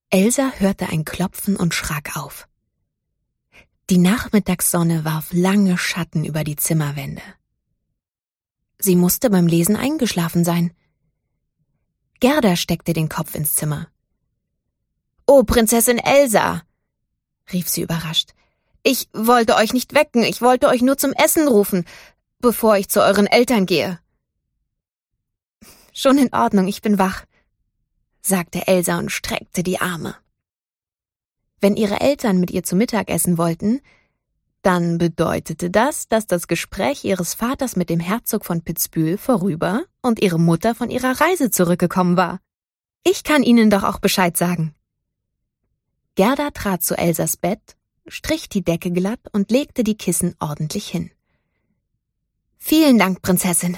Elsa hörte ein Klopfen und schrak auf. Die Nachmittagssonne warf lange Schatten über die Zimmerwände. Sie musste beim Lesen eingeschlafen sein. Gerda steckte den Kopf ins Zimmer. »Oh, Prinzessin Elsa«, rief sie überrascht. »Ich wollte euch nicht wecken, ich wollte euch nur zum Essen rufen, bevor ich zu euren Eltern gehe.« »Schon in Ordnung, ich bin wach«, sagte Elsa und streckte die Arme. Wenn ihre Eltern mit ihr zu Mittag essen wollten, dann bedeutete das, dass das Gespräch ihres Vaters mit dem Herzog von Pitzbühel vorüber und ihre Mutter von ihrer Reise zurückgekommen war. Ich kann Ihnen doch auch Bescheid sagen. Gerda trat zu Elsas Bett, strich die Decke glatt und legte die Kissen ordentlich hin. »Vielen Dank, Prinzessin.«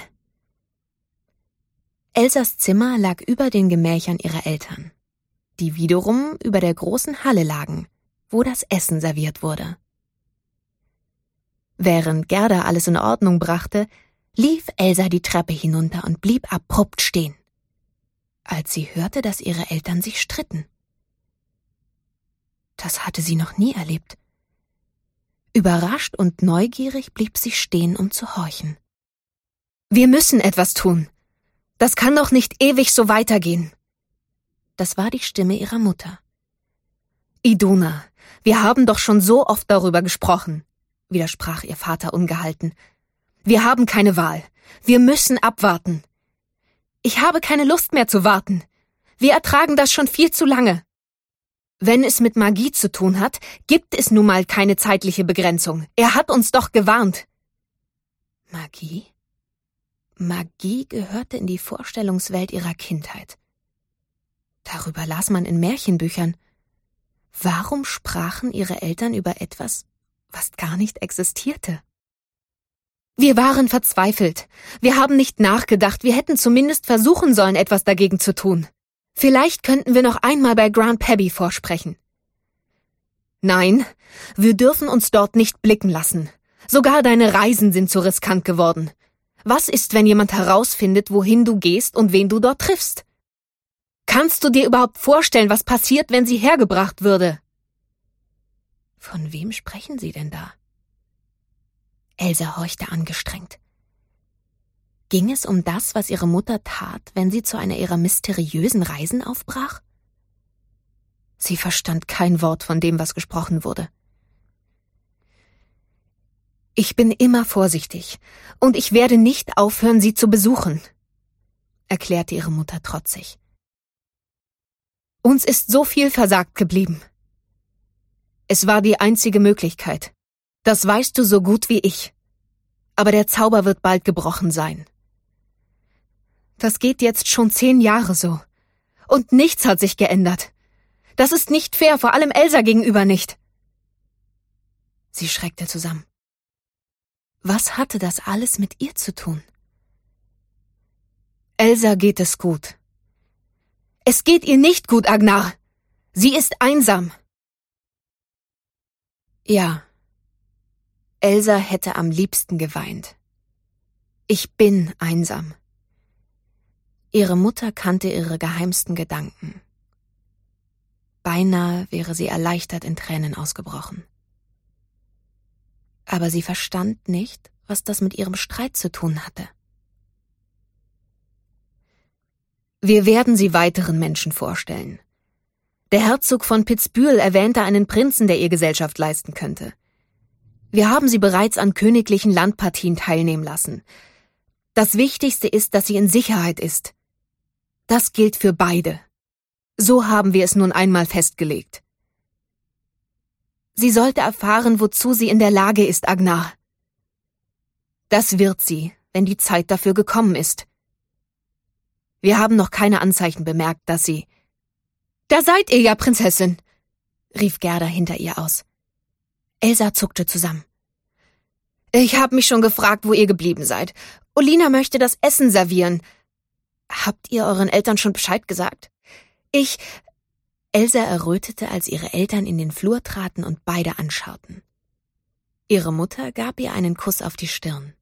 Elsas Zimmer lag über den Gemächern ihrer Eltern, die wiederum über der großen Halle lagen, wo das Essen serviert wurde. Während Gerda alles in Ordnung brachte, lief Elsa die Treppe hinunter und blieb abrupt stehen, als sie hörte, dass ihre Eltern sich stritten. Das hatte sie noch nie erlebt. Überrascht und neugierig blieb sie stehen, um zu horchen. »Wir müssen etwas tun. Das kann doch nicht ewig so weitergehen.« Das war die Stimme ihrer Mutter. »Iduna, wir haben doch schon so oft darüber gesprochen«, widersprach ihr Vater ungehalten. »Wir haben keine Wahl. Wir müssen abwarten.« »Ich habe keine Lust mehr zu warten. Wir ertragen das schon viel zu lange.« »Wenn es mit Magie zu tun hat, gibt es nun mal keine zeitliche Begrenzung. Er hat uns doch gewarnt.« Magie? Magie gehörte in die Vorstellungswelt ihrer Kindheit. Darüber las man in Märchenbüchern. Warum sprachen ihre Eltern über etwas, was gar nicht existierte? »Wir waren verzweifelt. Wir haben nicht nachgedacht. Wir hätten zumindest versuchen sollen, etwas dagegen zu tun. Vielleicht könnten wir noch einmal bei Grand Pebby vorsprechen.« »Nein, wir dürfen uns dort nicht blicken lassen. Sogar deine Reisen sind zu riskant geworden. Was ist, wenn jemand herausfindet, wohin du gehst und wen du dort triffst? Kannst du dir überhaupt vorstellen, was passiert, wenn sie hergebracht würde?« Von wem sprechen Sie denn da? Elsa horchte angestrengt. Ging es um das, was ihre Mutter tat, wenn sie zu einer ihrer mysteriösen Reisen aufbrach? Sie verstand kein Wort von dem, was gesprochen wurde. »Ich bin immer vorsichtig, und ich werde nicht aufhören, sie zu besuchen«, erklärte ihre Mutter trotzig. »Uns ist so viel versagt geblieben. Es war die einzige Möglichkeit. Das weißt du so gut wie ich. Aber der Zauber wird bald gebrochen sein. Das geht jetzt schon 10 Jahre so. Und nichts hat sich geändert. Das ist nicht fair, vor allem Elsa gegenüber nicht.« Sie schreckte zusammen. Was hatte das alles mit ihr zu tun? »Elsa geht es gut.« »Es geht ihr nicht gut, Agnar. Sie ist einsam.« Ja, Elsa hätte am liebsten geweint. »Ich bin einsam.« Ihre Mutter kannte ihre geheimsten Gedanken. Beinahe wäre sie erleichtert in Tränen ausgebrochen. Aber sie verstand nicht, was das mit ihrem Streit zu tun hatte. »Wir werden sie weiteren Menschen vorstellen. Der Herzog von Pitzbühel erwähnte einen Prinzen, der ihr Gesellschaft leisten könnte. Wir haben sie bereits an königlichen Landpartien teilnehmen lassen. Das Wichtigste ist, dass sie in Sicherheit ist. Das gilt für beide. So haben wir es nun einmal festgelegt. Sie sollte erfahren, wozu sie in der Lage ist, Agnar. Das wird sie, wenn die Zeit dafür gekommen ist. Wir haben noch keine Anzeichen bemerkt, dass sie... »Da seid ihr ja, Prinzessin«, rief Gerda hinter ihr aus. Elsa zuckte zusammen. »Ich habe mich schon gefragt, wo ihr geblieben seid. Olina möchte das Essen servieren. Habt ihr euren Eltern schon Bescheid gesagt?« Elsa errötete, als ihre Eltern in den Flur traten und beide anschauten. Ihre Mutter gab ihr einen Kuss auf die Stirn.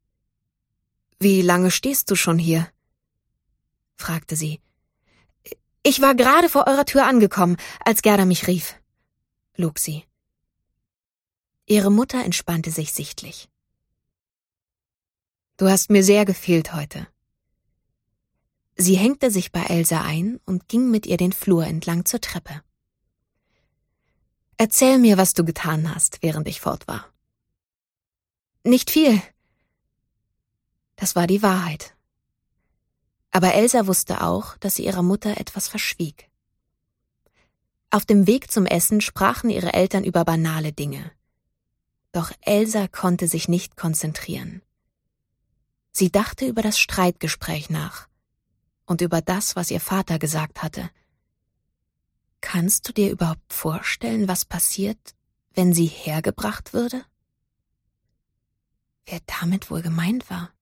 »Wie lange stehst du schon hier?« fragte sie. Ich war gerade vor eurer Tür angekommen, als Gerda mich rief, log sie. Ihre Mutter entspannte sich sichtlich. Du hast mir sehr gefehlt heute. Sie hängte sich bei Elsa ein und ging mit ihr den Flur entlang zur Treppe. Erzähl mir, was du getan hast, während ich fort war. Nicht viel. Das war die Wahrheit. Aber Elsa wusste auch, dass sie ihrer Mutter etwas verschwieg. Auf dem Weg zum Essen sprachen ihre Eltern über banale Dinge. Doch Elsa konnte sich nicht konzentrieren. Sie dachte über das Streitgespräch nach und über das, was ihr Vater gesagt hatte. Kannst du dir überhaupt vorstellen, was passiert, wenn sie hergebracht würde? Wer damit wohl gemeint war?